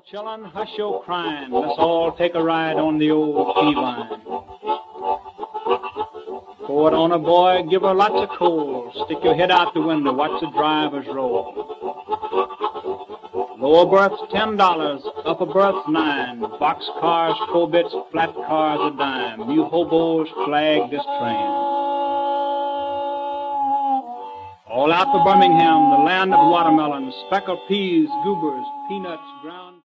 Chillin', hush your crying. Let's all take a ride on the old P-vine. Pour it on a boy, give her lots of coal. Stick your head out the window, watch the drivers roll. Lower berth's $10, upper berth's $9. Box cars, 4 bits, flat cars a dime. You hobos flag this train. All out for Birmingham, the land of watermelons, speckled peas, goobers, peanuts, ground